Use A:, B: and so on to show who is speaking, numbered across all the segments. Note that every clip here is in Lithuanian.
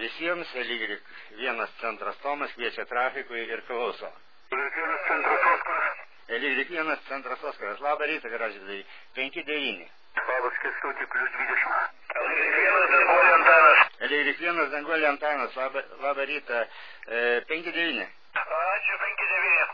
A: visiems, Y1 centras Tomas kviečia trafikui ir klauso.
B: Y1 centras Oskaras.
A: Y1 centras Oskaras, labą rytą, Gražvydai, 5-9.
B: Labas, Kęstuti, +20. Y1 Danguolė Antanas.
A: Y1 Danguolė Antanas, labą rytą, 5-9.
B: Ačiū, 5-9.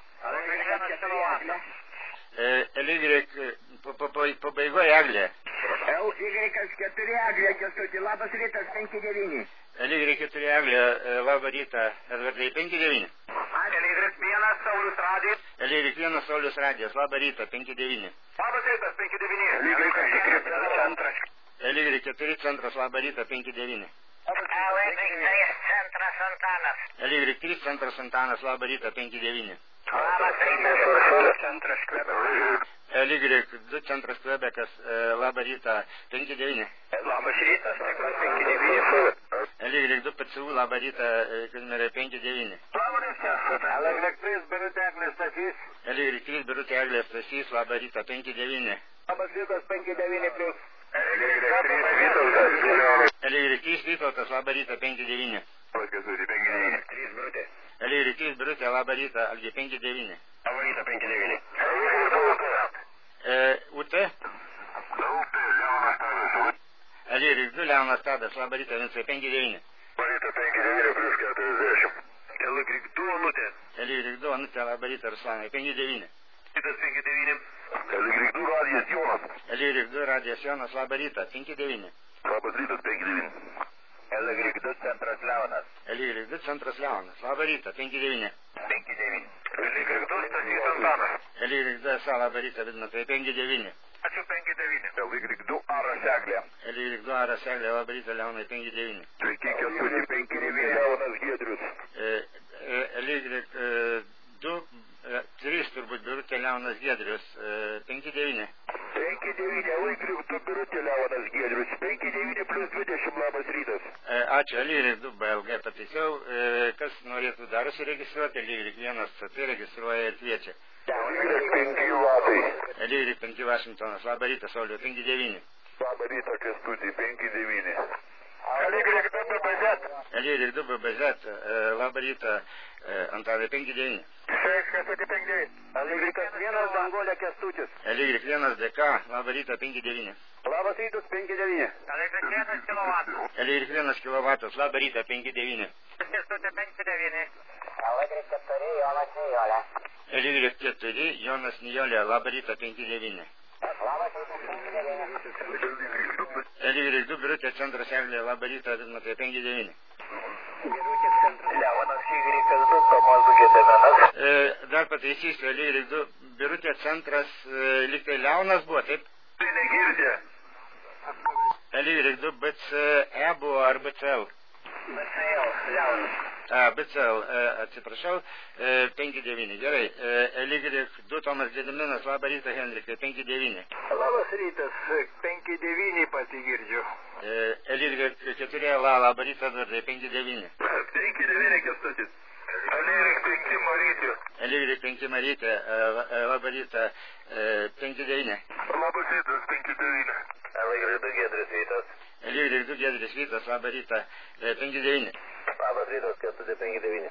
A: Y pabaigoje Eglė.
C: Y4 Eglė, Kęstuti, labas rytas, 5-9.
A: Y4 Eglė, labą rytą, Edvardai, 5-9.
B: Y1 Saulius Radijas.
A: Y1 Saulius Radijas, labą rytą, 5-9.
B: Labas rytas, 5-9. Y4 centras.
A: Y4 centras, labą rytą, 5-9.
B: Y3 centras Antanas.
A: Y3 centras Antanas, labą rytą, 5-9.
B: Labas rytas, centras Kvebekas.
A: Y2 centras Kvebekas, labą rytą, 5-9.
B: Labas rytas, 5-9.
A: Y2 PCU, labą rytą, Kazimierai, 5-9.
B: Labas rytas, Y3 Birutė Eglė Stasys.
A: Y3 Birutė Eglė Stasys, labą rytą, 5-9.
C: Labas rytas, 5-9 plius.
A: Y3 Vytautas, labą rytą, 5-9. Y3 Birutė, labą rytą, Algi, 5-9.
B: Labą rytą, 5-9.
A: UT? Y2 Leonas Tadas, labą rytą, Vincai, 5-9.
B: Labą rytą, 5-9 plius 40. Y2 Onutė.
A: Y2 Onutė, labą rytą, Ruslanai, 5-9.
B: Rytas, 5-9. Y2 Radijas Jonas.
A: Y2 Radijas Jonas, labą rytą, 5-9.
B: Labas rytas, 5-9. Y2 centras Leonas.
A: Y2 centras Leonas, labą rytą, 5-9.
B: 5-9. Y2 Stasys Antanas.
A: Y2 SA, labą rytą, Vidmantai, 5-9.
B: Ačiū, 5-9. Y2 Aras Eglė.
A: Y2 Aras Eglė, labą rytą, Leonai, 5-9.
B: Sveiki, Kęstuti, 5-9. Leonas Giedrius.
A: Y2 3 turbūt Birutė Leonas Giedrius, 5-9.
B: 5-9, Y2 Birutė Leonas Giedrius, 5-9 + 20, labas rytas.
A: Ačiū, Y2 BLG pataisiau, kas norėtų dar užsiregistruoti, Y1 CT registruoja ir kviečia.
B: Y5 Lapai.
A: Y5 Vašingtonas, labą rytą, Sauliau, 5-9.
B: Labą rytą, Kęstuti, 5-9. Y2 BBZ.
A: Y2 BBZ, labą rytą, Antanai, 5-9.
B: Kęstuti, 5-9. Y1 Danguolė Kęstutis.
A: Y1 DK, labą rytą, 5-9.
B: Labas rytas, 5-9. Y1 kilovatas.
A: Y1 kilovatas, labą rytą, 5-9.
B: Kęstuti, 5-9.
C: Y4 Jonas Nijolė.
A: Y4 Jonas Nijolė, labą rytą, 5-9.
C: Labas rytas, 5-9.
A: Y2 Birutė centras Eglė, labą rytą, Vidmantai, 5-9.
B: Leonas Y2 Tomas Gediminas.
A: Dar pataisysiu, Y2 Birutė centras, liktai Leonas buvo, taip?
B: Tai negirdė.
A: Y2 BCE buvo ar BCL?
B: BCL, Leonas.
A: BCL, atsiprašau, 5-9, gerai. Y2 Tomas Gediminas, labą rytą, Henrikai, 5-9.
B: Labas rytas, 5-9 pasigirdžiu.
A: Y4 labą rytą, Edvardai, 5-9.
B: 5-9 Kęstutis. Y5 Marytė.
A: Y5 Marytė, labą rytą, 5-9.
B: Labas rytas, 5-9. Y2 Giedris Vytas.
A: Y2 Giedris Vytas, labą rytą, 5-9.
B: Labas rytas, Kęstutis, 5-9.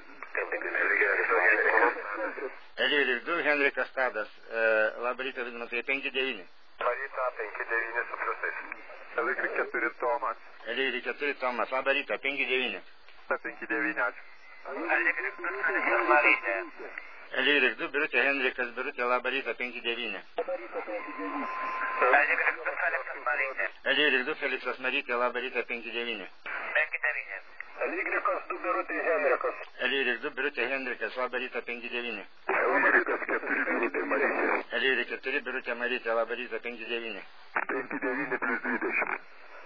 A: Y2 Henrikas Tadas, labą rytą, Vidmantai, 5-9.
B: Maryta, 5-9 su pliusais. Y4 Tomas.
A: Y4 Tomas, labą rytą, 5-9.
B: 5-9, ačiū. Y2 Marytė.
A: Y2 Birutė Henrikas Birutė, labą rytą, 5-9.
B: Y2 Feliksas Marytė.
A: Y2 Feliksas Marytė, labą rytą, 5-9.
B: 5-9. Y2 Birutė Henrikas.
A: Y2 Birutė Henrikas, labą rytą, 5-9.
B: Y4 Birutė Marytė.
A: Y4 Birutė Marytė, labą rytą, 5-9.
B: 5-9 + 20.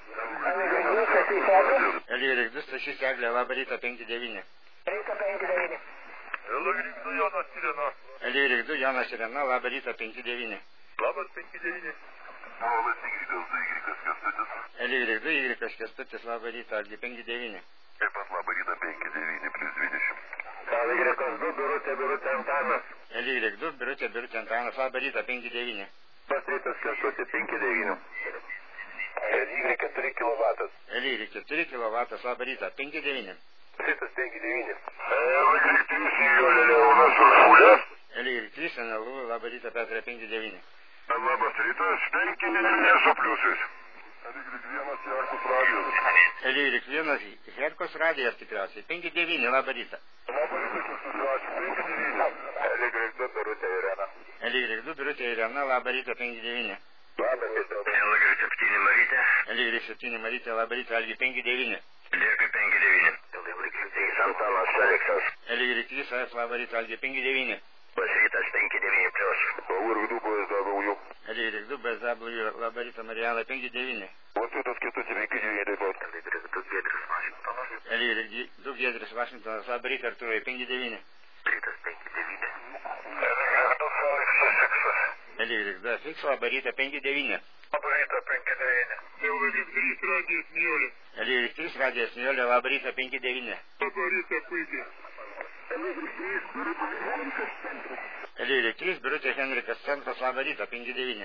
A: Y2 Stasys Eglė, labą rytą, 5-9.
C: Ryto 5-9.
B: Y2 Jonas Irena.
A: Y2 Jonas Irena, labą rytą, 5-9.
B: Labas, 5-9. Labas, Y2 Kęstutis.
A: Y2 Y Kęstutis, labą rytą, Algi, 5-9.
B: Taip pat labą rytą, 5-9 + 20. Y2 Birutė Antanas.
A: Y2 Birutė Antanas, labą rytą, 5-9.
B: Labas rytas, Kęstutis, 5-9. LY4 kW.
A: LY4 kW, labą rytą, 5-9.
B: Rytas 5-9. LY3 Nijolė Leonas Uršulė.
A: LY3 NLU, labą rytą, Petrė, 5-9.
B: Labas rytas, 5-9 su pliusais. LY1 Herkus radijas.
A: LY1 Herkus radijas tikriausiai, 5-9, labą rytą.
B: Labą rytą, Kęstutis, 5-9. LY2 Birutė Irena.
A: LY2 Birutė Irena, labą rytą, 5-9.
B: Labas rytas. LY7 Marytė.
A: LY7 Marytė, labą rytą, Algi, 5-9.
B: Dėkui 5-9. LY3 Antanas Aleksas.
A: LY3 labą rytą, Algi, 5-9.
B: Rytas 5-9 plius. LY2 BSW.
A: LY2 BSW, labą rytą, Marijana, 5-9.
B: Rytas 4-5-9 taip pat. LY2 Giedris Vašingtonas.
A: LY2 Giedris Vašingtonas, labą rytą, Artūrai, 5-9.
B: Rytas 5-9. LY2
A: Fiks, labą rytą, 5-9.
B: Labą rytą 5-9. LY3 radijas Nijolė.
A: LY3 radijas Nijolė, labą rytą, 5-9.
B: Labą rytą puikiai.
A: LY3 Birutė Henrikas Centras, labą rytą, 5-9.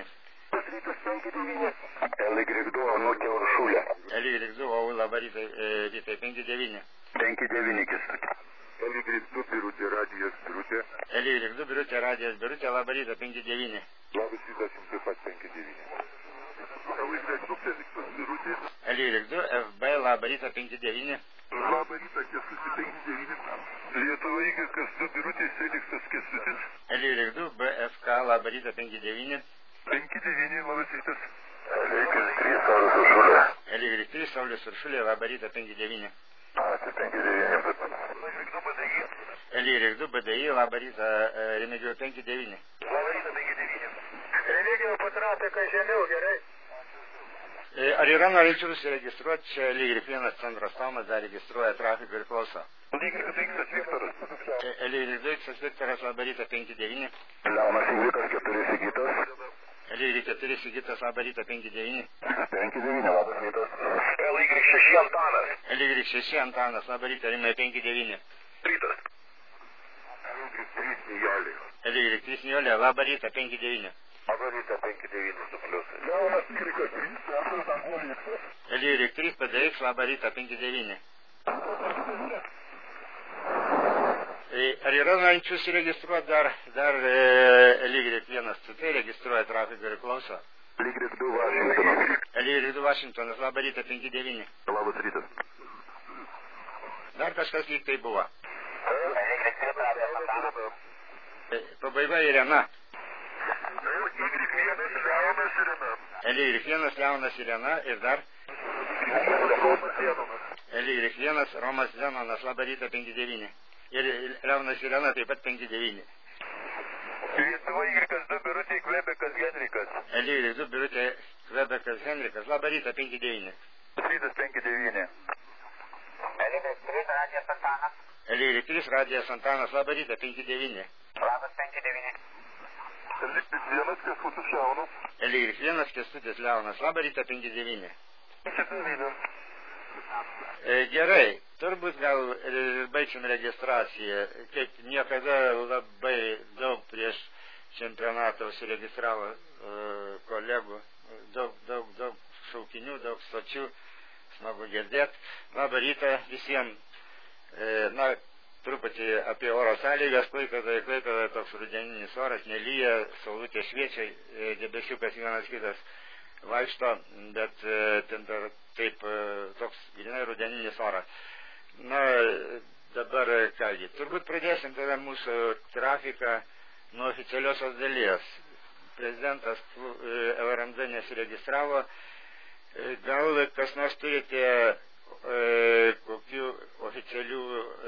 B: LY2 Anūkė Uršulė.
A: LY2 OU, labą rytą, 5-9.
B: 5-9 Kęstutis. LY2 Birutė radijas Birutė.
A: LY2 Birutė radijas Birutė, labą rytą, 5-9.
B: Labas rytas jums taip pat 5-9. LY2 Feliktas Birutė.
A: LY2 FB, labą rytą, 5-9.
B: Labą rytą Kęstutis 5-9. Lietuva Kęstutis Birutė Feliksas Kęstutis.
A: LY2 BFK, labą rytą, 5-9.
B: 5-9 labas rytas. LY3 Saulius Uršulė.
A: LY3 Saulius Uršulė, labą rytą, 5-9.
B: Ačiū 5-9.
A: LY2 BDI, labą rytą, Remigijų, 5-9.
B: Labą rytą 5-9. Remigijų patrafika žemiau, gerai.
A: Ar yra norinčių užsiregistruoti? Čia LY1 centras Tomas dar registruoja trafiką ir klauso.
B: LY2 Viktoras.
A: LY2 Viktoras, labą rytą, 5-9.
B: Leonas Inglikas 4 Sigitas.
A: LY4 Sigitas, labą rytą, 5-9.
B: 5-9 labas rytas. LY6 Antanas.
A: LY6 Antanas, labą rytą, Rimai, 5-9.
B: Rytas. LY3 Nijolė.
A: LY3 Nijolė, labą rytą, 5-9.
B: Labą rytą 5-9 su pliusai. Leonas Inglikas 3.
A: LY3 PDX, labą rytą, 5-9. Ar yra norinčių užsiregistruoti dar LY1 CT registruoja trafiką ir klauso?
B: LY2 Vašingtonas.
A: LY2 Vašingtonas, labą rytą, 5-9.
B: Labas rytas.
A: Dar kažkas lyg tai buvo. Pabaiga Irena. LY1 Leonas Irena ir dar LY1 Romas Zenonas, labą rytą, 5-9. Ir Leonas Irena taip pat 5-9.
B: Lietuva Y2 Birutė Kvebekas Henrikas.
A: LY2 Birutė Kvebekas Henrikas, labą rytą, 5-9.
B: Rytas 5-9.
C: LY3 radijas Antanas.
A: LY3 radijas Antanas, labą rytą, 5-9.
C: Labas 5-9.
B: LY1 Kęstutis Leonas.
A: LY1 Kęstutis Leonas, labą rytą, 5-9.
B: 5-9.
A: Gerai, turbūt gal baigsim registraciją. Kaip niekada labai daug prieš čempionatą užsiregistravo kolegų, daug šaukinių, daug stočių, smagu girdėti. Labą rytą visiems. Na, truputį apie oro sąlygas. Klaipėdoje toks rudeninis oras, nelyja, saulutė šviečia, debesiukas vienas kitas vaikšto, bet taip toks grinai rudeninis oras. Na, dabar kągi, turbūt pradėsim tada mūsų trafiką nuo oficialiosios dalies. Prezidentas LRMD nesiregistravo. Gal kas nors turite kokių oficialių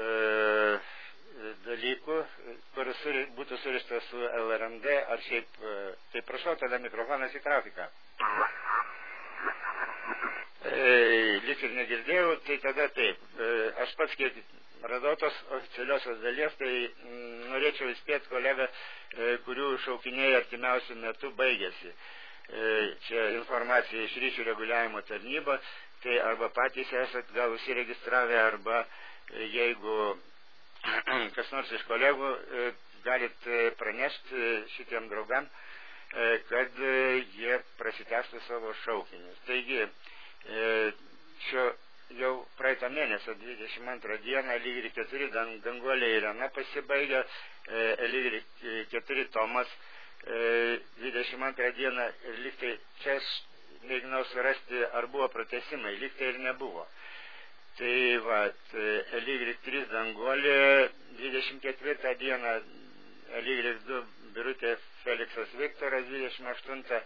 A: dalykų, kuris būtų surištas su LRMD, ar šiaip, tai prašau tada mikrofonas į trafiką. Lyg ir negirdėjau, tai tada taip. Aš pats kiek radau tos oficialiosios dalies, tai norėčiau įspėti kolegą, kurių šaukiniai artimiausių metų baigėsi. Čia informacija iš ryšių reguliavimo tarnyba, tai arba patys esat gal užsiregistravę, arba jeigu kas nors iš kolegų galit pranešti šitiem draugam, kad jie prasitęstų savo šaukinius. Taigi, Šio jau praeitą mėnesio 22 dieną Lyg 4 Danguolė Irena pasibaigė, Lyg 4 Tomas 22 dieną ir lyg tai čia aš mėginau surasti, ar buvo pratesimai, lyg tai ir nebuvo. Tai vat, Lyg 3 Danguolė 24 dieną, Lyg 2 Birutė Feliksas Viktoras 28,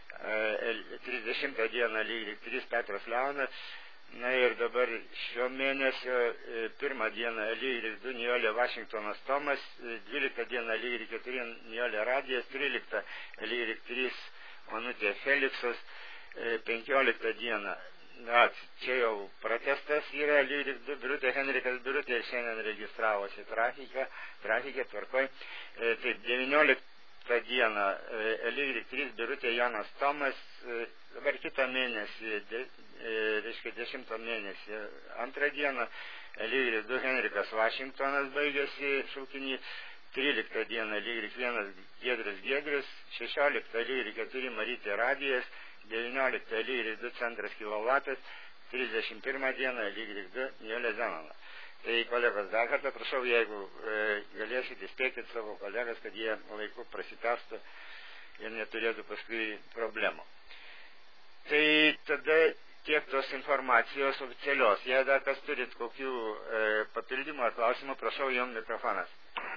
A: 30 dieną Lyg 3 Petras Leonas. Na ir dabar šio mėnesio pirmą dieną Lyg 2 Nijolė Vašingtonas Tomas, 12 dieną Lyg 4 Nijolė Radijas, 13 Lyg 3 Onutė Feliksas, 15 dieną. Čia jau pratestas yra Lyg 2 Birutė Henrikas Birutė ir šiandien registravosi trafikė tvarkoj. Taip, 19 dieną Lyg 3 Birutė Jonas Tomas, dabar kitą mėnesį, reiškia 10 mėnesį, antrą dieną Lyg 2 Henrikas Vašingtonas baigėsi šaukinį, 13 dieną Lyg 1 Giedrius, 16 Lyg 4 Marytė Radijas, 19 Lyg 2 Centras Kilovatas, 31 dieną Lyg 2 Nijolė Zenona. Tai kolegos, dar kartą prašau, jeigu galėsite, įspėkit savo kolegas, kad jie laiku prasitęstų ir neturėtų paskui problemų. Tai tada tiek tos informacijos oficialios. Jei dar kas turit kokių papildymų ar klausimų, prašau, jums mikrofonas.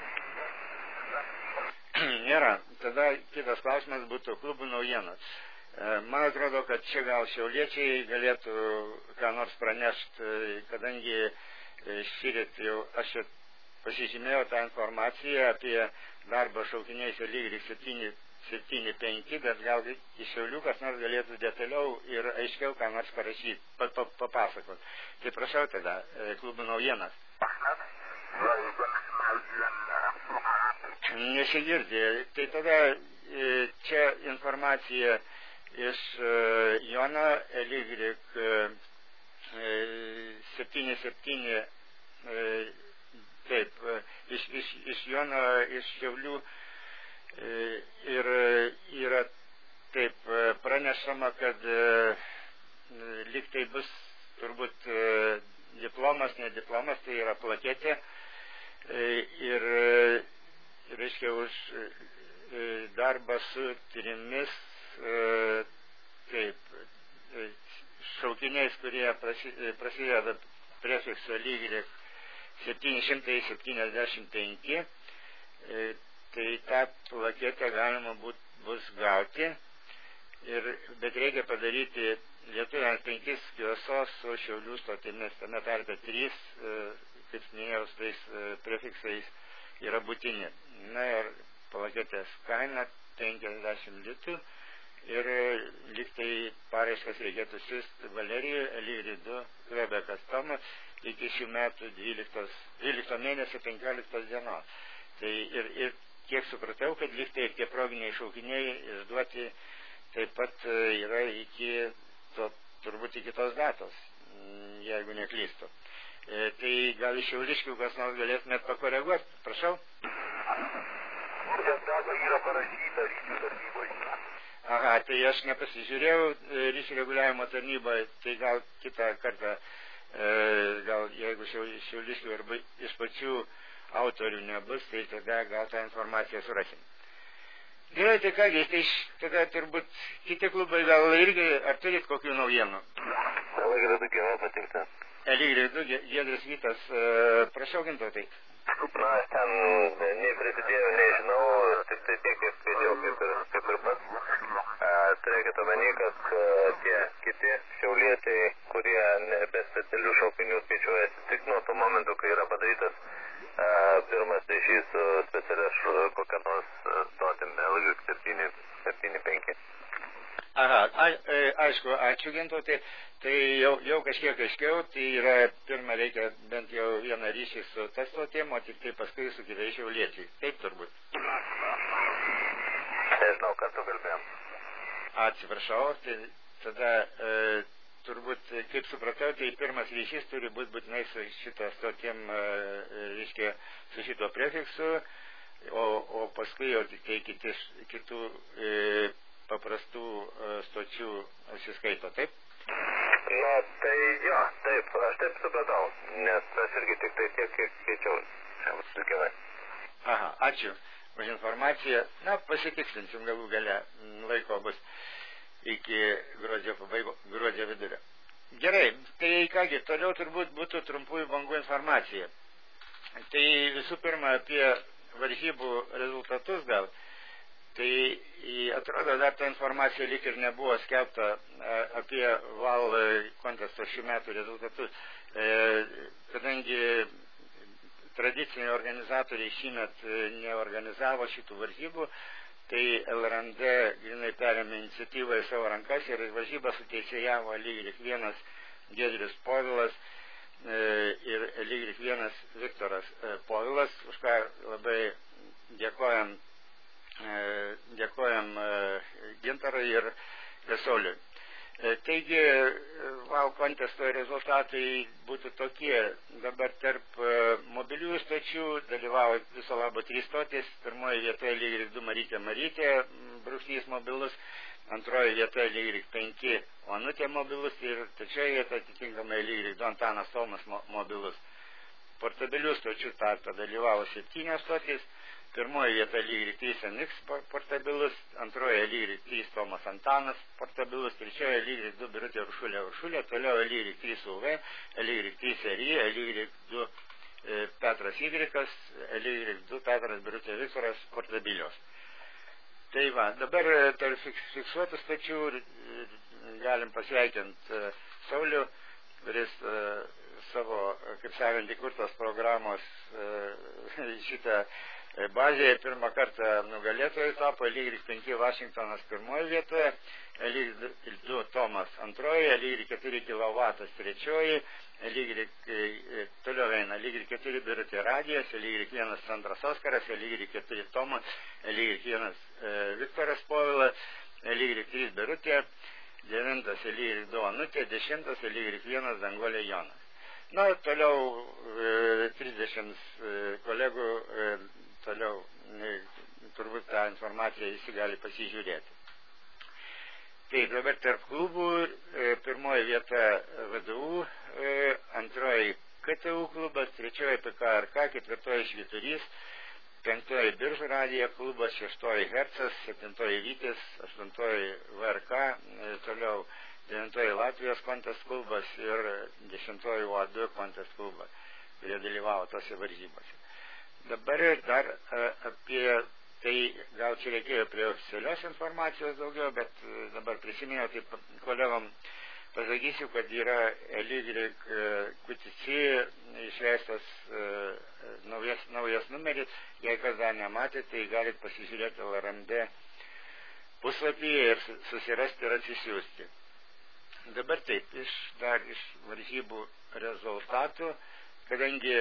A: Nėra. Tada kitas klausimas būtų klubų naujienos. Man atrodo, kad čia gal šiauliečiai galėtų ką nors pranešti, kadangi šįryt jau aš pasižymėjau tą informaciją apie darbą šaukiniais Lyg 7-5, bet gal iš Šiaulių kas nors galėtų detaliau ir aiškiau ką nors parašyti, papasakot. Tai prašau tada, klubų naujienas. Nesigirdi. Tai tada čia informacija iš Jono Lyg 7-7, taip, iš Jono, iš Šiaulių ir yra taip pranešama, kad lyg tai bus turbūt diplomas, ne diplomas, tai yra plaketė ir reiškia už darbą su trimis taip šaukiniais, kurie prasideda prefikso Lyg 775, tai tą plaketę galima bus gauti, bet reikia padaryti lietuviams 5 kiosos su Šiaulių stotimis, tame tarpe 3, kaip minėjau, tais prefiksais yra būtini. Na ir plaketės kaina 50 litų ir lyg tai paraiškas reikėtų siųsti Valerijui Lyg 2 Kvebekas Tomas iki šių metų 12 mėnesio 15 dienos. Tai ir kiek supratau, kad lyg tai ir tie proginiai šaukiniai išduoti taip pat yra turbūt iki tos datos, jeigu neklystu. Tai gal iš šiauliškių kas nors galėtumėt pakoreguoti, prašau.
B: Data yra parašyta ryšių tarnyboje.
A: Aha, tai aš nepasižiūrėjau ryšių reguliavimo tarnyboje, tai gal kitą kartą, gal jeigu šiauliškių arba iš pačių autorių nebus, tai tada gal tą informaciją surasim. Gerai, tai kągi, tai tada turbūt kiti klubai gal irgi, ar turit kokių naujienų?
B: Lyg 2 gyva patirta.
A: Lyg 2 Giedrius Vytas, prašau Gintautai.
B: Na, aš ten neprisidėjau, nežinau, tik tai tiek, kaip skaičiau, kaip ir pats. Turėkit omeny, kad tie kiti šiauliečiai, kurie be specialių šaukinių skaičiuojasi tik nuo to momento, kai yra padarytas pirmas ryšys su specialia kokia nors stotim Lyg 7-5.
A: Aha, aišku, ačiū Gintautai. Tai jau kažkiek aiškiau, tai yra pirmą reikia bent jau vieną ryšį su tas stotėm, o tik tai paskui su kitais šiauliečiais. Taip turbūt.
B: Nežinau, ką tu kalbėjom.
A: Atsiprašau, tai tada turbūt, kaip supratau, tai pirmas ryšys turi būti būtinai su šito stotėm, reiškia, su šito prefiksu, o paskui jau tik tai kitų paprastų stočių atsiskaito, taip?
B: Na, tai jo, taip, aš taip supratau, nes aš irgi tik tai tiek, kiek skaičiau.
A: Aha, ačiū už informaciją. Na, pasitikslinsim galų gale, laiko bus iki gruodžio vidurio. Gerai, tai kągi, toliau turbūt būtų trumpųjų bangų informacija. Tai visų pirma apie varžybų rezultatus gal. Tai atrodo, dar ta informacija lyg ir nebuvo skelbta apie VAL kontesto šių metų rezultatus, kadangi tradiciniai organizatoriai šįmet neorganizavo šitų varžybų, tai LRND grinai perėmė iniciatyvą į savo rankas ir varžybą suteisėjavo L1 Giedrius Povilas ir L1 Viktoras Povilas, už ką labai dėkojam Gintarui ir Sauliui. Taigi, VAL kontesto rezultatai būtų tokie. Dabar tarp mobiliųjų stočių dalyvavo viso labo 3 stotys. Pirmoji vieta L2 Marytė, brūkšnys mobilus. Antroji vieta L5 Onutė mobilus. Ir trečioji vieta atitinkamai L2 Antanas Tomas mobilus. Portabilių stočių tarpe dalyvavo 7 stotys. Pirmoji vieta L3 NX portabilus, antroji L3 Tomas Antanas portabilus, trečioji L2 Birutė Uršulė, toliau L3 UV, L3 Serija, L2 Petras Ygrikas, L2 Petras Birutė Viktoras portabilios. Tai va, dabar tarp fiksuotų stačių galim pasveikinti Saulių, kuris savo, kaip sakant, įkurtos programos šitą bazėje pirmą kartą nugalėtojai tapo, L5 Vašingtonas pirmoje vietoje, L2 Tomas antroje, L4 Kilovatas trečioje, toliau eina L4 Birutė Radijas, L1 Sandras Oskaras, L4 Tomas, L1 Viktoras Povilas, L3 Birutė, 9 L2 Onutė, 10 L1 Dangolė Jonas. Na, toliau 30 kolegų, toliau turbūt tą informaciją visi gali pasižiūrėti. Taip, dabar tarp klubų, pirmoji vieta VDU, antroji KTU klubas, trečioji PKRK, ketvirtoji Švyturys, penktoji Biržų radija klubas, šeštoji Hercas, septintoji Vytis, aštuntoji VRK, toliau 9 Latvijos kontest klubas ir 10 UA2 kontest klubas, kurie dalyvavo tose varžybose. Dabar dar apie tai, gal čia reikėjo prie oficialios informacijos daugiau, bet dabar prisiminiau, tai kolegom pasakysiu, kad yra LY QTC išleistas naujas numeris, jei kas dar nematė, tai galit pasižiūrėti LRMD puslapyje ir susirasti ir atsisiųsti. Dabar taip, iš varžybų rezultatų, kadangi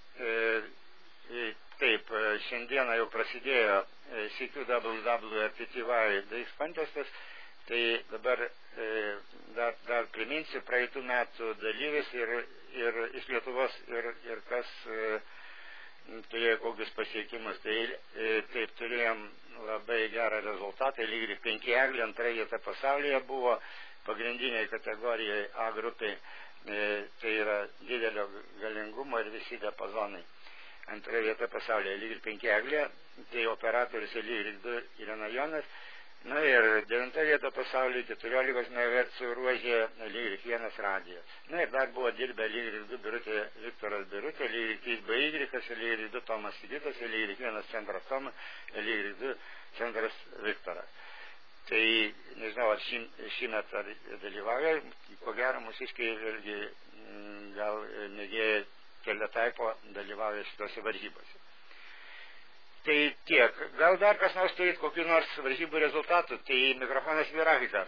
A: taip, šiandieną jau prasidėjo CQWWRTTY DX kontestas, tai dabar dar priminsiu praeitų metų dalyvis ir iš Lietuvos ir kas turėjo kokius pasiekimus. Tai taip, turėjom labai gerą rezultatą, L5 Eglė, antra vieta pasaulyje buvo, pagrindiniai kategorijai A grupiai, tai yra didelio galingumo ir visi diapazonai. Antra vieta pasaulyje L5 Eglė, tai operatorius L2 Irena Jonas, na ir 9 vieta pasaulyje 14 MHz ruožė L1 radijas. Na ir dar buvo dirbę L2 Birutė Viktoras Birutė, L3 BY, L2 Tomas Sigitas, L1 Centras Tomas, L2 Centras Viktoras. Tai nežinau, ar šįmet dalyvauja, ko gero mūsiškai vėlgi gal mėgėjai keletaipo dalyvauja šitose varžybose. Tai tiek. Gal dar kas nors turėt kokių nors varžybų rezultatų, tai mikrofonas Virafika.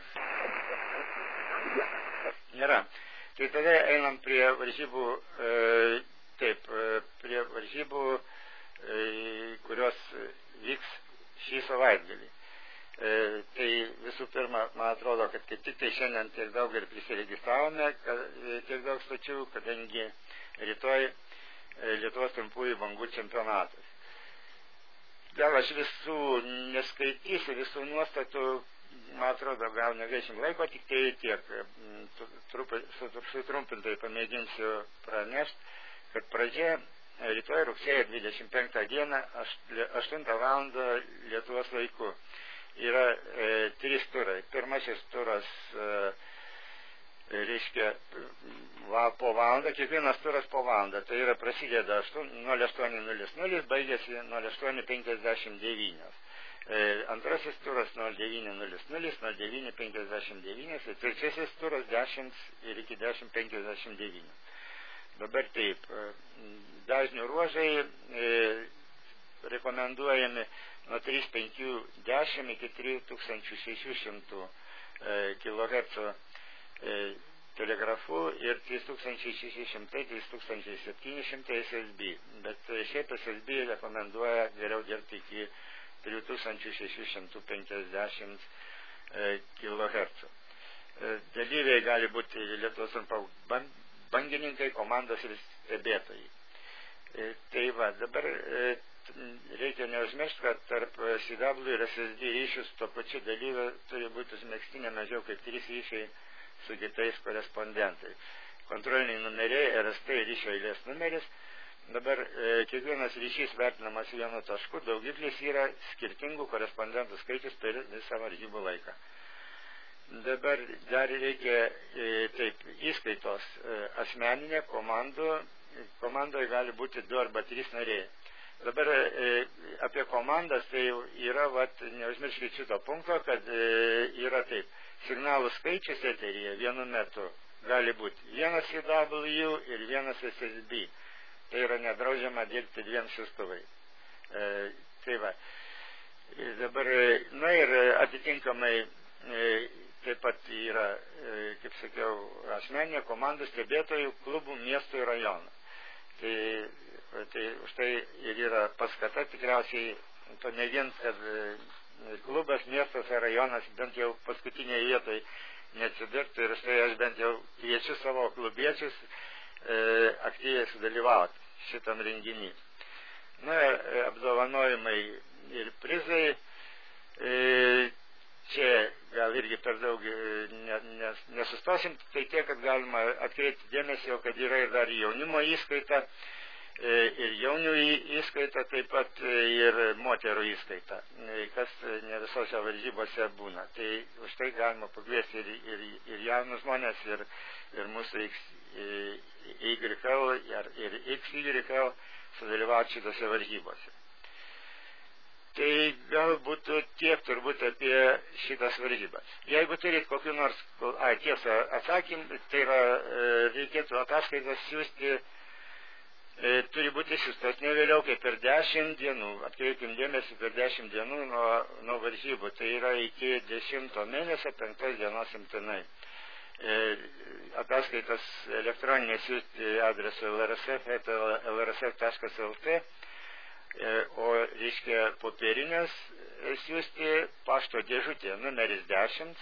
A: Nėra. Tai tada einam prie varžybų, prie varžybų, kurios vyks šį savaitgalį. Tai visų pirma, man atrodo, kad kaip tik tai šiandien tiek daug ir prisiregistravome, tiek daug stočių, kadangi rytoj Lietuvos trumpųjų bangų čempionatas. Gal aš visų neskaitysiu, visų nuostatų, man atrodo, gal negaišim laiko, tik tai tiek. Sutrumpintai pamėginsiu pranešti, kad pradžia rytoj rugsėjo 25 dieną 8 val. Lietuvos laiku. Yra 3 turai. Pirmasis turas reiškia po valandą, kiekvienas turas po valandą. Tai yra prasideda 08:00, baigėsi 08:59. Antrasis turas 09:00, 09:59 ir trečiasis turas 10 ir iki 10:59. Dabar taip, dažnių ruožai rekomenduojami nuo 3,510 iki 3600 kHz telegrafu ir 3600-3700 SSB. Bet šiaip SSB rekomenduoja geriau dirbti iki 3650 kHz. Dalyviai gali būti Lietuvos bangininkai, komandos ir stebėtojai. Tai va, dabar reikia neužmiršti, kad tarp CW ir SSD ryšių su to pačiu dalyviu turi būti užmegzti ne mažiau kaip 3 ryšiai su kitais korespondentais. Kontroliniai numeriai, RST ryšio eilės numeris. Dabar kiekvienas ryšys vertinamas vienu tašku, daugiklis yra skirtingų korespondentų skaičius per visą varžybų laiką. Dabar dar reikia taip, įskaitos asmeninė komandoje gali būti 2 arba 3 nariai. Dabar apie komandas tai yra, neužmirškite šito punkto, kad yra taip, signalų skaičius eteryje vienu metu gali būti 1 CW ir 1 SSB. Tai yra nedraudžiama dirbti 2 siųstuvai. Tai va. Dabar, ir atitinkamai taip pat yra, kaip sakiau, asmeninė komandų stebėtojų, klubų, miestų ir rajonų. Tai už tai ir yra paskata tikriausiai, to ne vien, kad klubas, miestas ar rajonas bent jau paskutinėje vietoje neatsidurtų ir štai aš bent jau kviečiu savo klubiečius aktyviai sudalyvauti šitam renginį. Apdovanojimai ir prizai. Čia gal irgi per daug nesustosim, tai tiek, kad galima atkreipti dėmesį, kad yra ir dar jaunimo įskaita, ir jaunių įskaita, taip pat ir moterų įskaita, kas ne visose varžybose būna. Tai už tai galima pakviesti ir jaunus žmonės, ir mūsų YKL ir XYL sudalyvauti šitose varžybose. Tai galbūt tiek turbūt apie šitas varžybas. Jeigu turit kokiu nors, atsakymą, tai yra reikėtų ataskaitas siūsti, turi būti siūstas ne vėliau kaip per 10 dienų, atkreipkim dėmesį per 10 dienų nuo varžybų, tai yra iki 10 mėnesio 5 dienos imtinai. Ataskaitas elektroninė siūsti adresu lrsf.lrsf.lt, o reiškia popierinės siūsti pašto dėžutė numeris 10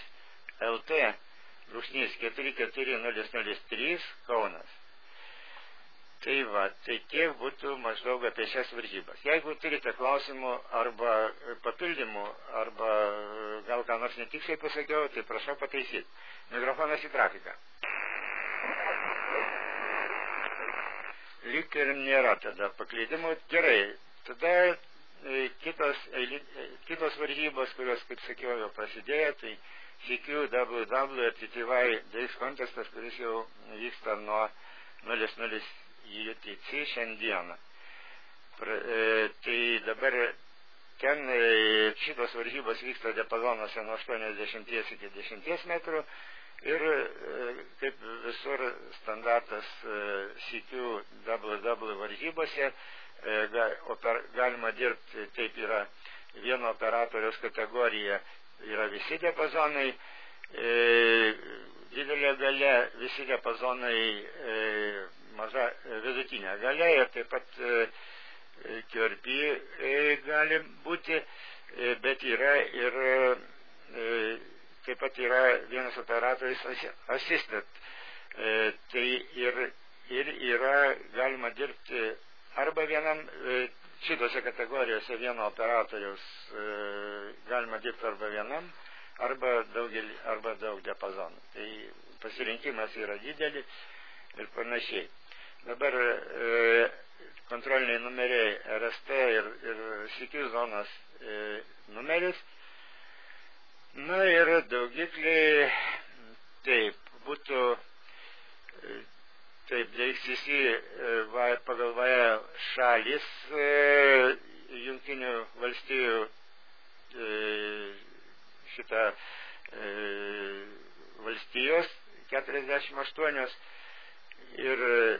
A: LT-44003 Kaunas. Tai va, tai tiek būtų maždaug apie šias varžybas. Jeigu turite klausimų arba papildymų, arba gal ką nors netiksliai pasakiau, tai prašau pataisyti. Mikrofonas į trafiką. Lyg ir nėra tada paklydimų. Gerai, tada kitos varžybos, kurios, kaip sakiau, jau prasidėjo, tai CQWW ir TTY Days Contestas, kuris jau vyksta nuo 00 UTC šiandieną. Tai dabar ten šitos varžybos vyksta diapazonuose nuo 80 iki 10 metrų ir kaip visur standartas CQWW varžybose galima dirbti, taip yra vieno operatoriaus kategorija, yra visi diapazonai, didelė galia, visi diapazonai maža vidutinė galia ir taip pat QRP gali būti, bet yra ir taip pat yra vienas operatorius assisted. Tai ir yra galima dirbti arba vienam, šitose kategorijose vieno operatoriaus galima dirbti arba vienam, arba daug diapazonų. Tai pasirinkimas yra didelis ir panašiai. Dabar kontroliniai numeriai RST ir CQ zonos numeris. Na ir daugikliai, taip, būtų, taip, DXCC pagal VAE šalis, Jungtinių valstijų šitą valstijos 48 ir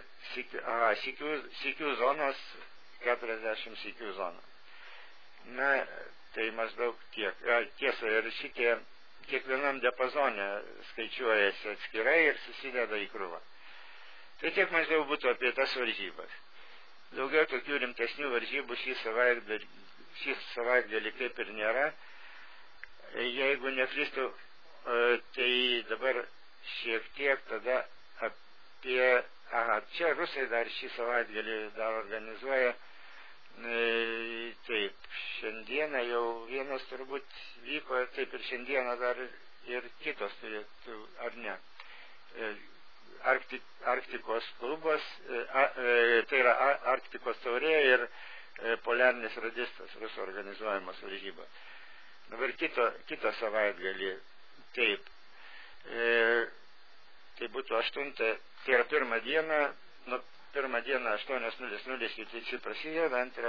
A: CQ zonos 40 CQ zonų. Na, tai maždaug tiek. Tiesa, ir šitie kiekvienam diapazone skaičiuojasi atskirai ir susideda į krūvą. Tai tiek maždaug būtų apie tas varžybas. Daugiau tokių rimtesnių varžybų šį savaitgalį kaip ir nėra. Jeigu neklystu, tai dabar šiek tiek tada apie... čia rusai dar šį savaitgalį dar organizuoja. Taip, šiandieną jau vienas turbūt vyko, taip ir šiandieną dar ir kitos turėtų, ar ne. Arktikos klubas, tai yra Arktikos taurė ir poliarinis radistas, rusų organizuojamas varžybos. Dabar kitą savaitgalį, taip, tai būtų 8, tai yra pirmą dieną, nuo pirmą dieną 8:00 UTC prasideda, antrą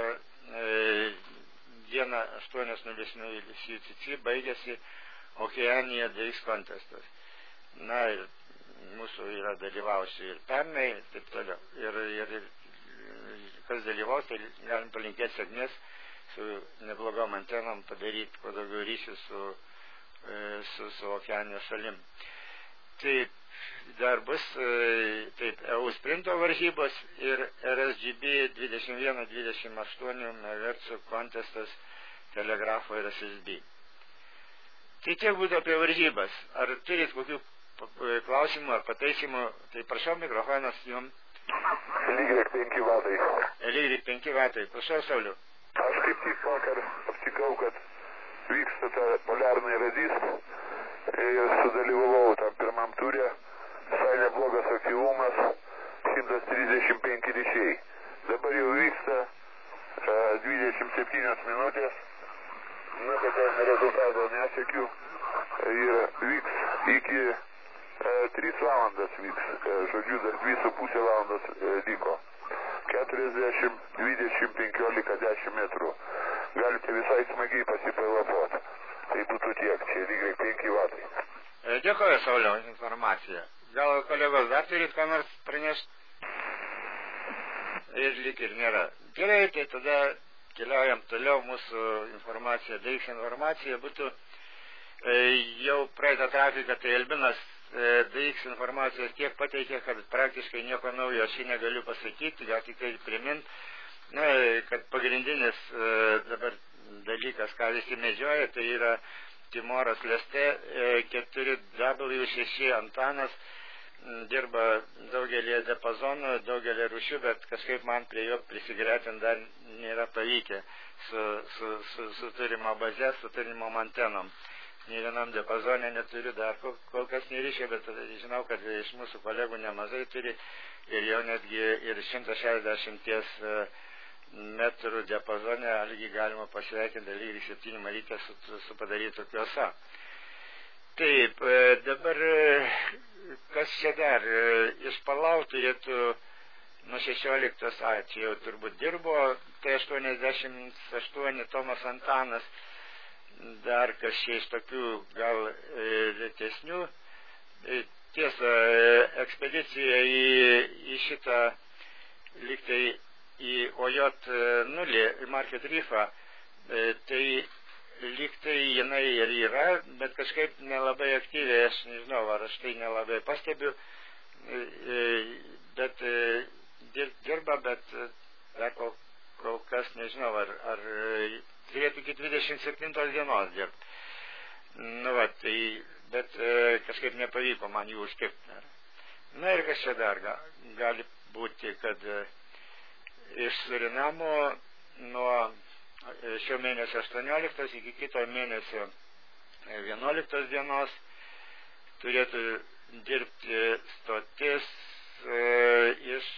A: dieną 8:00 UTC baigėsi Okeanija DX kontestas. Na ir mūsų yra dalyvausiu ir pernai, ir taip toliau. Ir kas dalyvaus, tai galim palinkėti sėkmės su neblogom antenom, padaryti kuo daugiau ryšių su Okeanijos šalim. Taip, dar bus taip, EU sprinto varžybos ir RSGB 21-28 MHz kontestas telegrafo ir SSB. Tai tiek būtų apie varžybas. Ar turit kokių klausimų ar pataisimų? Tai prašau, mikrofonas jums.
D: LY5 vatai.
A: LY5 vatai. Prašau, Sauliau.
D: Aš kaip tik vakar aptikau, kad vyksta ta poliarnai radys ir sudalyvavau tam pirmam turė. Visai neblogas aktyvumas, 135 ryšiai. Dabar jau vyksta 27 minutės. Na, kad rezultato nesiekiu. Ir vyks iki 3 valandas vyks. Žodžiu, dar 2,5 valandos liko. 40, 20, 15, 10 metrų. Galite visai smagiai pasipailapuoti. Tai būtų tiek. Čia LY5 vatai.
A: Dėkoju, Sauliau, informaciją. Gal kolegos dar turit ką nors pranešti? Ir lyg ir nėra. Gerai, tai tada keliaujam toliau. Mūsų informacija, DX informacija būtų jau praeitą trafiką, tai Albinas DX informacijos tiek pateikė, kad praktiškai nieko naujo aš negaliu pasakyti, gal tik tai primint, kad pagrindinis dabar dalykas, ką visi medžioja, tai yra Timoras Leste 4W6 Antanas, dirba daugelį diapazonų, daugelį rūšių, bet kažkaip man prie jo prisigretinti dar nėra pavykę su turimo baze, su turimo antenom. Nė vienam diapazonė neturiu dar kol kas neryšio, bet žinau, kad iš mūsų kolegų nemažai turi ir jau netgi ir 160 metrų diapazonė, algi galima pasveikinti LY7 marytę su padarytų kiosa. Taip, dabar kas čia dar? Iš Palau turėtų nuo 16, čia jau turbūt dirbo, tai 88 Tomas Antanas, dar kas čia iš tokių gal retesnių. Tiesa, ekspedicija į šitą lygtai į OJ0, į Market Reefą, tai lygtai jinai ir yra, bet kažkaip nelabai aktyviai, aš nežinau, ar aš tai nelabai pastebiu, bet dirba, bet dar kol kas nežinau, ar turėtų iki 27 dienos dirbti. Nu va, tai, bet kažkaip nepavyko man jų užkirpti. Na ir kas čia dar gali būti, kad iš Surinamo nuo šio mėnesio 18 iki kito mėnesio 11 dienos turėtų dirbti stotis iš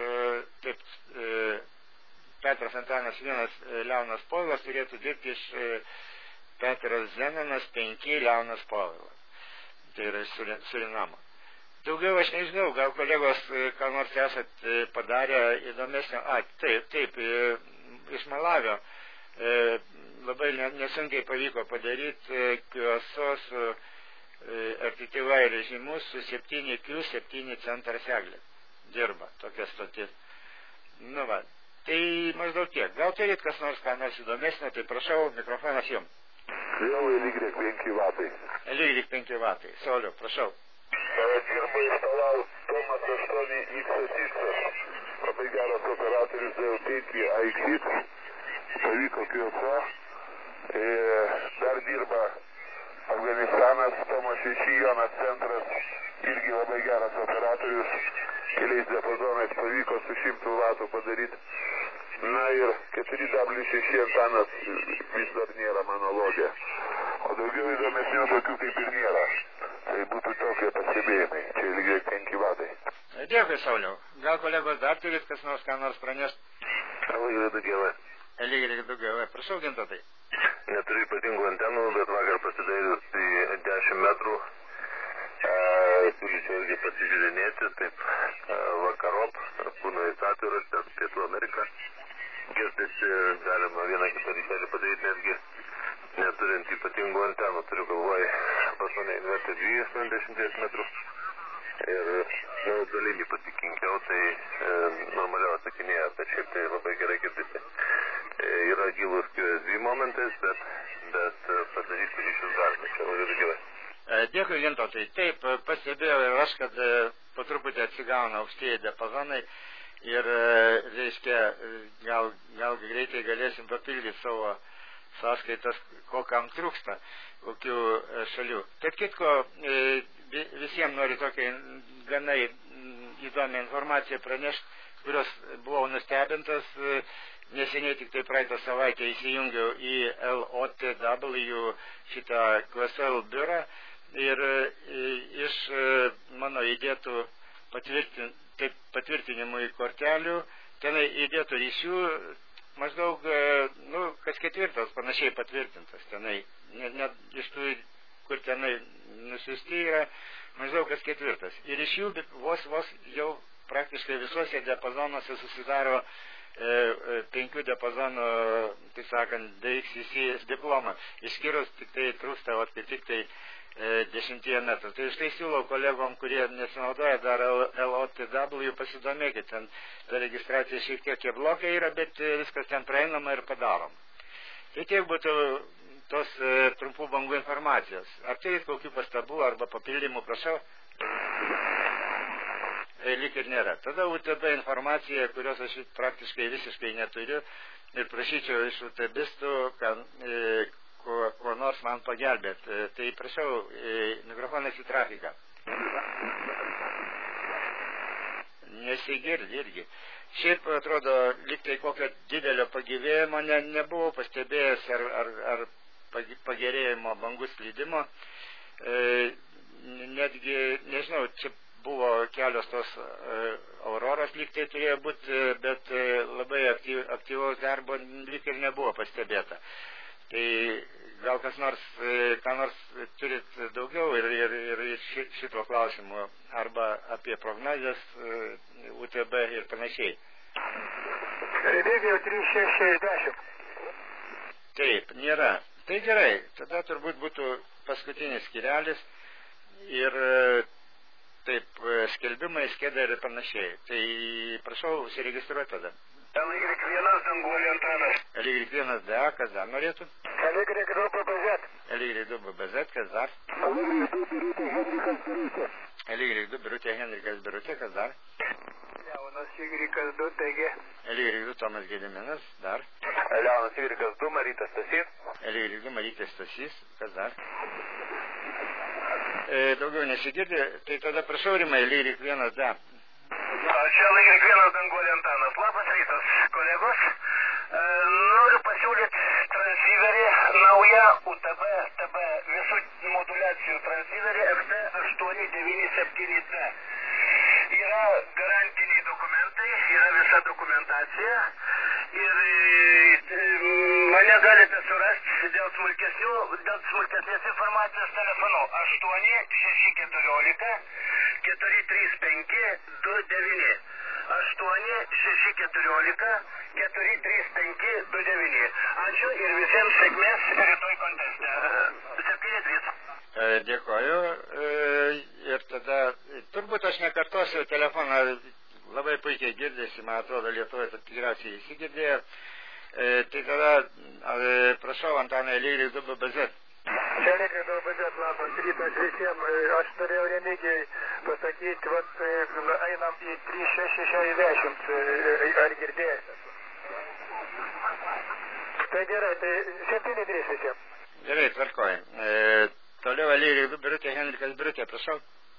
A: Petras Antanas 1, Leonas Povilas turėtų dirbti iš Petras Zenonas 5, Leonas Povilas. Tai yra iš Surinamo. Daugiau aš nežinau, gal kolegos, ką nors esat padarę įdomesnio. Taip, iš Malavio labai nesunkiai pavyko padaryti QSO su RTTY režimu su 7Q, 7 centar seglė. Dirba tokia stotis. Nu va, tai maždaug tiek. Gal turit ką nors įdomesnio, tai prašau, mikrofonas jums.
D: Vėl LY5 vatai.
A: LY5 vatai. Sauliau, prašau.
D: Dirba instalau Tomas 8XX. Labai geras operatorius dėl 5 AX. Pavyko QSO. Dar dirba Afganistanas, Tomas 6 Jonas centras. Irgi labai geras operatorius. Keliais diapazonais pavyko su 100 vatų padaryti. Na ir 4W6 antanas vis dar nėra mano logė. O daugiau įdomesnių tokių kaip ir nėra. Tai būtų tokie pastebėjimai. Čia LY5 vatai.
A: Dėkui, Sauliau. Gal kolegos dar turit ką nors pranešti?
B: LY2GV.
A: LY2GV. Prašau, Gintatai.
B: Neturiu ypatingų antenų, bet vakar pasidairius į 10 metrų. Siūlyčiau irgi pasižiūrinėti, taip vakarop, būna į atviras, ten Pietų Ameriką. Girdisi galima vieną kitą ryšelį padaryti, netgi neturint ypatingų antenų, turiu galvoj pas mane invertę 280 metrų. Ir dalinį pasikinkiau, tai normaliau atsakinėjo, bet šiaip tai labai gerai girdisi. Yra gilus QSV momentais, bet padaryti ryšius galima, čia labai gerai.
A: Dėkui, Gintautai. Taip, pastebėjau ir aš, kad po truputį atsigauna aukštieji diapazonai ir, reiškia, gal greitai galėsim papildyti savo sąskaitas, kokam trūksta, kokių šalių. Taip kitko, visiems noriu tokią gana įdomią informaciją pranešti, kurios buvau nustebintas. Neseniai tik tai praeitą savaitę įsijungiau į LOTW šitą QSL biurą ir iš mano įdėtų patvirtinimų į kortelių, tenai įdėtų ryšių maždaug, kas ketvirtas panašiai patvirtintas tenai, net iš tų, kur tenai nusiusti yra, maždaug kas ketvirtas. Ir iš jų vos jau praktiškai visuose diapazonuose susidaro 5 diapazonų, taip sakant, DXCC diplomą, išskyrus tik tai trūksta, tik tai 10 metrų. Tai štai siūlau kolegom, kurie nesinaudoja dar LOTW, pasidomėkit, ten registracija šiek tiek keblokai yra, bet viskas ten praeinama ir padarom. Tai tiek būtų tos trumpų bangų informacijos. Ar turit kokių pastabų arba papildymų, prašau? Lyg ir nėra. Tada UTB informacija, kurios aš praktiškai visiškai neturiu ir prašyčiau iš UTBistų, kuo nors man pagelbėt. Tai prašau, mikrofonas į trafiką. Nesigirdi irgi. Šiaip atrodo, lyg tai kokio didelio pagyvėjimo nebuvau pastebėjęs ar pagerėjimo bangų slydimo. Netgi, nežinau, čia buvo kelios tos auroros lyg tai turėjo būti, bet labai aktyvaus darbo lyg ir nebuvo pastebėta. Tai gal ką nors turit daugiau ir šito klausimu, arba apie prognozes UTB ir panašiai.
C: Revizija 3660.
A: Taip, nėra. Tai gerai, tada turbūt būtų paskutinis skirelis ir taip, skelbimai, skėda ir panašiai. Tai prašau, užsiregistruoti tada.
B: LY1 Danguolė Antanas.
A: LY1 DA, kas dar norėtų?
C: LY2 BBZ.
A: LY2 BBZ, kas dar? LY2 Birutė Henrikas Birutė, kas dar?
C: Leonas Y2 TG.
A: LY2 Tomas Gediminas, dar?
B: Leonas Y2 Marytė Stasys.
A: LY2 Marytė Stasys, kas dar? Daugiau nesigirdi, tai tada prašau, Rimai, LY1 DA.
B: Čia LY1 Danguolė Antanas. Labas rytas, kolegos. Noriu pasiūlyti transceiverį naują UTB TB vis
C: garso modulacijų transciverį FT897D. Yra garantiniai dokumentai, yra visa dokumentacija ir mane galite surasti dėl smulkesnės informacijos telefonu 8614 435 29. 8614 435 29. Ačiū ir visiems sėkmės rytoj konteste. 7-3.
A: Dėkoju. Ir tada, turbūt aš nekartosiu telefoną, labai puikiai girdėsi, man atrodo, Lietuvoje tikriausiai įsigirdėjo. Tai tada, prašau, Antanai, Lygiai DBZ.
C: Čia Lygiai DBZ, labas rytas visiems. Aš norėjau remigiai pasakyti, vat einam į 3660, ar girdėjote? Tai gerai, tai 7-3 visiems.
A: Gerai, tvarkoju. Toliau Lygiai Birutė, Henrikas Birutė, prašau.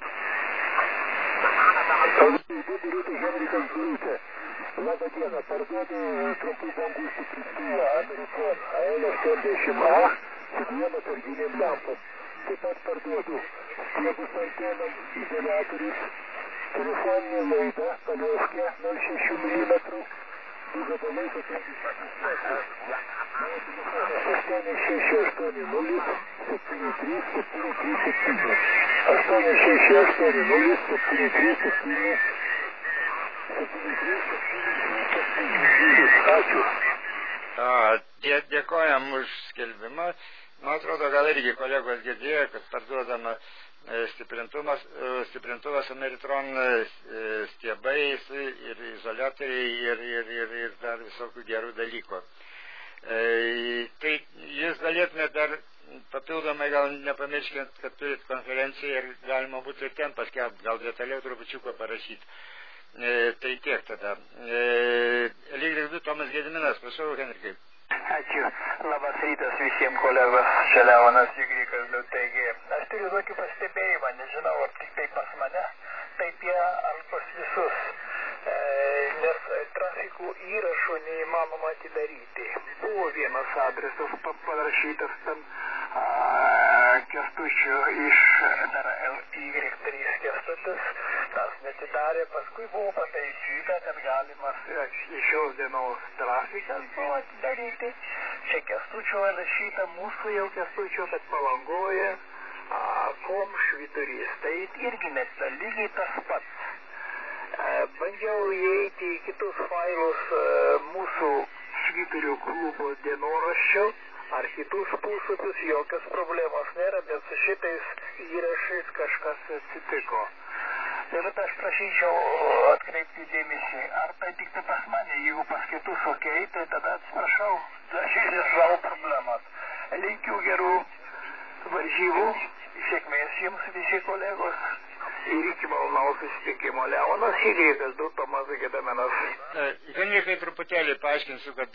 C: Henrikas Birutė. Labą dieną, parduodu trumpų bangų stiprintuvą Amerikon AL80A su dviem atsarginėm lempom. Taip pat parduodu stiebus antenom, izoliatorius, telefoninė laida, palioskę 0,6 mm, 2 gabalai su 5 8680 73 8680 Ačiū.
A: Dėkojam už skelbimą. Man atrodo, gal irgi kolegos girdėjo, kad parduodama stiprintuvas Ameritron stiebais ir izoliatoriai ir dar visokių gerų dalykų. Tai jūs galėtumėte dar papildomai, gal nepamirškint, kad turit konferenciją ir galima būtų ir ten paskelbti, gal detaliau trupučiuką parašyti. Tai tiek tada. Lygiai 2 Tomas Gediminas, prašau, Henrikai.
C: Ačiū. Labas rytas visiems kolegos. Čia Leonas Jugrikas 2TG. Aš turiu tokį pastebėjimą, nežinau, ar tik tai pas mane, taip jie ar pas visus. Nes trafikų įrašų neįmanoma atidaryti. Buvo vienas adresas parašytas ten Kęstučio iš dar LY3 Kęstutis, tas netidarė, paskui buvo pataisyta, kad galimas šios dienos trafikas buvo atidaryti. Čia Kęstučio rašyta, mūsų jau Kęstučio, bet Palangoje, kom švyturys, tai irgi net lygiai tas pats. Bandžiau įeiti į kitus failus mūsų švyturių klubo dienoraščio ar kitus puslapius, jokios problemos nėra, bet su šitais įrašais kažkas atsitiko. Tai bet aš prašyčiau atkreipti dėmesį, ar tai tik tai pas mane, jeigu pas kitus ok, tai tada atsiprašau, aš išsisau problemas. Linkiu gerų varžybų, sėkmės jums visi kolegos. Ir iki malonaus susitikimo. Leonas Jugrikas 2 Tomas Gediminas.
A: Henrikai, truputėlį paaiškinsiu, kad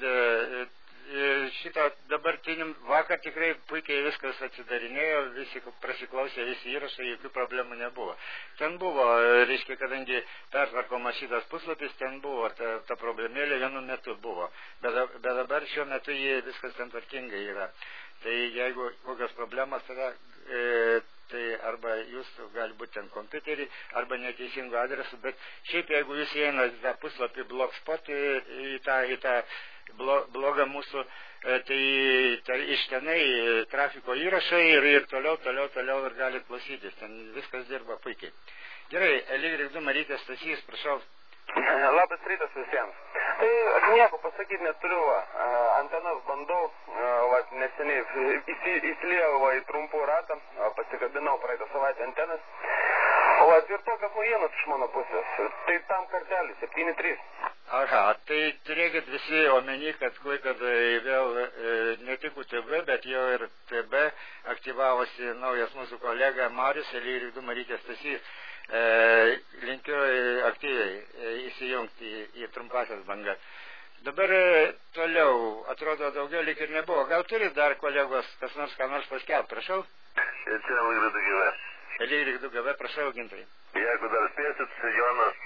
A: šitą dabartinim vakar tikrai puikiai viskas atsidarinėjo, visi prasiklausė, visi įrašai, jokių problemų nebuvo. Ten buvo, reiškia, kadangi pertvarkoma šitas puslapis, ten buvo ta problemėlė vienu metu buvo. Bet dabar šiuo metu viskas ten tvarkingai yra. Tai jeigu kokios problemos tada, tai arba jūs gali būti ten kompiuterį, arba neteisingų adresų, bet šiaip jeigu jūs įeinat į tą puslapį Blogspot, į tą blogą mūsų, tai iš tenai trafiko įrašai ir toliau ir galit klausytis, ten viskas dirba puikiai. Gerai, Lygiai 2 Marytė Stasys, prašau.
B: Labas rytas visiems. Tai aš nieko pasakyti neturiu, antenas bandau, neseniai įsiliejau į trumpų ratą, pasikabinau praeitą savaitę antenas. Ir tokios naujienos iš mano pusės, tai tam kartelį 7-3.
A: Aha, tai turėkit visi omeny, kad Klaipėdoje vėl ne tik UTB, bet jau ir TB aktyvavosi naujas mūsų kolega Marius, Lygiai 2 Marytė Stasys. Linkiu aktyviai įsijungti į trumpasias bangas. Dabar toliau, atrodo, daugiau lyg ir nebuvo. Gal turi dar kolegos kas nors ką nors paskelbti, prašau?
B: Čia Lygiai 2GV.
A: Lygiai 2GV, prašau, Gintai.
B: Jeigu dar spėsit, Jonas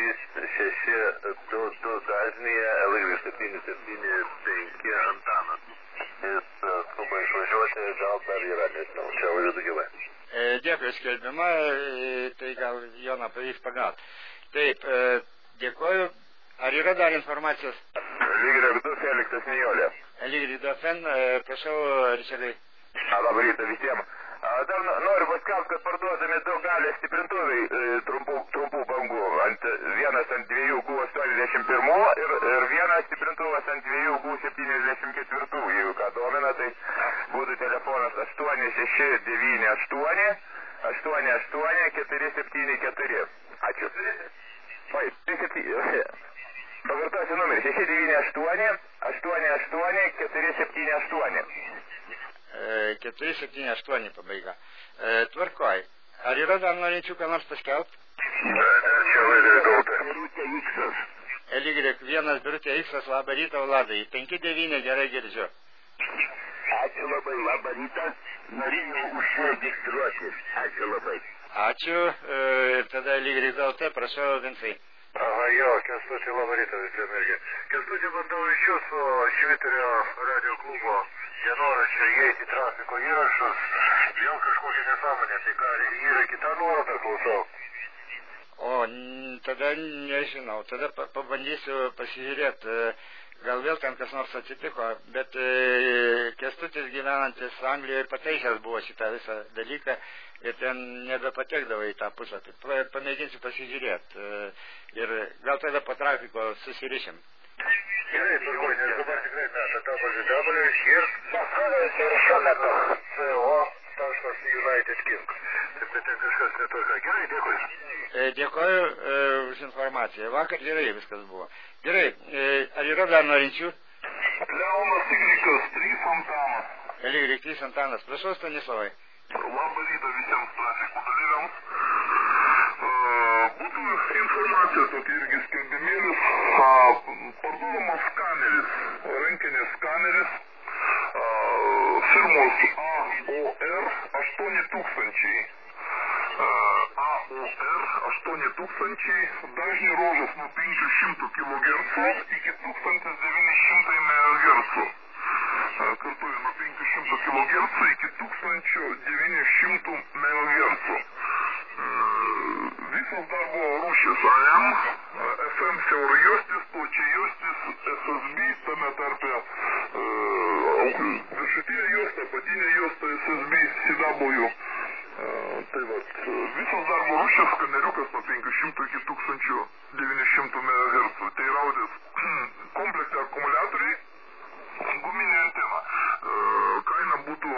B: 3622 Dažnyje, Lygiai 775 Antanas. Jis skuba išvažiuoti, gal gal dar yra, nežinau, čia važiuoju gyvai.
A: Dėkui skelbimą, tai gal Joną pavyks pagauti. Taip, dėkoju. Ar yra dar informacijos?
B: Lygrek 2, Felixas Nijolė.
A: Lygrek 2, prašau, Ričardai.
B: Labą rytą visiems. Dar noriu paskelbti, kad parduodami daug galės stiprintuvai trumpų bangų. Vienas ant 2 Q81 ir vienas stiprintuvas ant 2 Q74. Jeigu ką domina, tai būtų telefonas 8698 88 474. Ačiū. Oi, 37. Pakartosiu numerį 698 88 478.
A: 478 pabaiga. Tvarkoj. Ar yra dar norinčių ką nors paskelbti?
B: Čia Lygrek
A: Lygrek 1 Birutė Iksas, labą rytą, Vladai. 59, gerai girdžiu.
B: Ačiū labai, labą rytą. Norėjau užregistruoti. Ačiū labai.
A: Ačiū. Ir tada Lygrek LT, prašau, Vincai.
B: Aha, jo, Kęstučiai, labą rytą visiems irgi. Kęstučiai, bandau iš jūsų Švyturio radio klubo dienoraščio įeiti trafiko įrašus. Vėl kažkokia nesąmonė, tai ką, yra kita nuoroda, klausau.
A: O, tada nežinau, tada pabandysiu pasižiūrėti, gal vėl ten kas nors atsitiko, bet Kęstutis gyvenantis Anglijoje pataisęs buvo šitą visą dalyką ir ten nebepatekdavo į tą puslapį. Pamėginsiu pasižiūrėti ir gal tada po trafiko susirišim.
B: Gerai, turbūt, nes dabar tikrai meta www ir pasaulis ir šiuo metu co.united.king. Taip, kad ten kažkas netvarka. Gerai, dėkui.
A: Dėkoju už informaciją. Vakar gerai viskas buvo. Gerai, ar yra dar norinčių?
D: Leonas Ygrikas, 3 Antanas.
A: Lygrek 3 Antanas. Prašau, Stanislavai.
D: Labą rytą visiems trafiko dalyviams. Būtų informacija tokia irgi skelbimėlis. Parduodamas skaneris, rankinis skaneris firmos AOR 8000. AOR 8000, dažnių ruožas nuo 500 kHz iki 1900 MHz. Kartuoju, nuo 500 kHz iki 1900 MHz. Visos darbo rūšis AM, FM siaurajuostis, plačiajuostis, SSB, tame tarpe viršutinė juosta, apatinė juosta, SSB, CW. Tai vat, visos darbo rūšis skaneriukas nuo 500 iki 1900 MHz. Tai raudės komplekte akumuliatoriai, guminė antena. Kaina būtų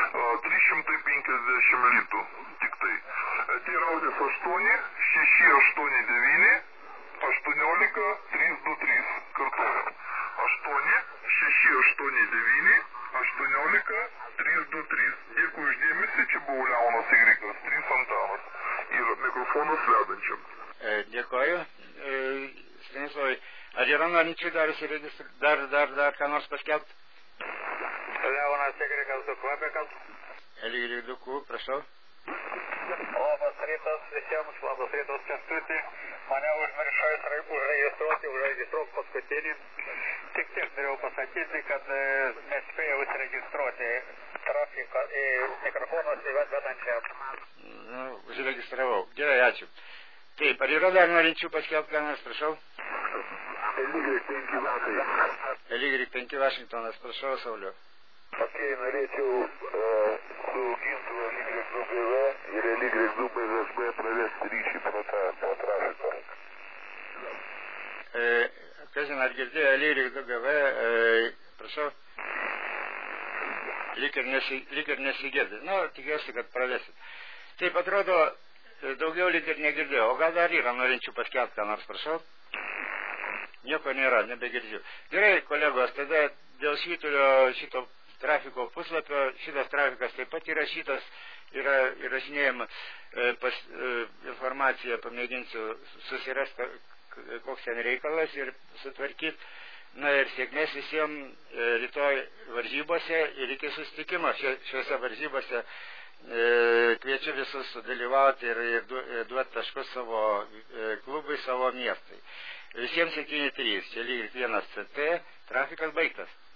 D: 350 litų. Tik tai. Tai raudės 8, 6, 8, 9, 18, 323. Kartuoju. 8, 6, 8, 9, 18, 323. Dėkui uždėmesi, čia buvo Leonas Ygrikas, 3 Antanas. Ir mikrofonas vedančiam.
A: Dėkoju. Stanislavai, ar yra norinčių dar ką nors paskelbti?
B: Leonas Ygrikas, 2 Kvabekas.
A: Lygrek 2, prašau.
C: Labas rytas visiems, labas rytas Kęstutį. Mane užregistruok paskutinį. Tik tiek norėjau pasakyti, kad nespėjau užregistruoti trafiką į mikrofonos vedančią.
A: Užregistravau. Gerai, ačiū. Taip, ar yra dar norinčių paskelbti ką nors, prašau? Lygrek 5 Vašingtonas, prašau, Sauliu.
D: Ok, norėčiau su gintuvo Lygrek 2GV ir Lygrek 2BZB pravesti ryšį po trafiko.
A: Kažin, ar girdėjo Lygrek 2GV, prašau? Lyg ir nesigirdi. Nu, tikiuosi, kad pravesit. Taip atrodo, daugiau lyg ir negirdėjau. O gal dar yra norinčių paskelbti ką nors, prašau? Nieko nėra, nebegirdžiu. Gerai, kolegos, tada dėl šito trafiko puslapio, šitas trafikas taip pat įrašytas, yra įrašinėjama informacija, pamėginsiu susirasti, koks ten reikalas ir sutvarkyti. Na ir sėkmės visiems rytoj varžybose ir iki susitikimo šiuose varžybose. Kviečiu visus dalyvauti ir duoti taškus savo klubui, savo miestui. Visiems 7-3, čia Lygrek 1 CT, trafikas baigtas.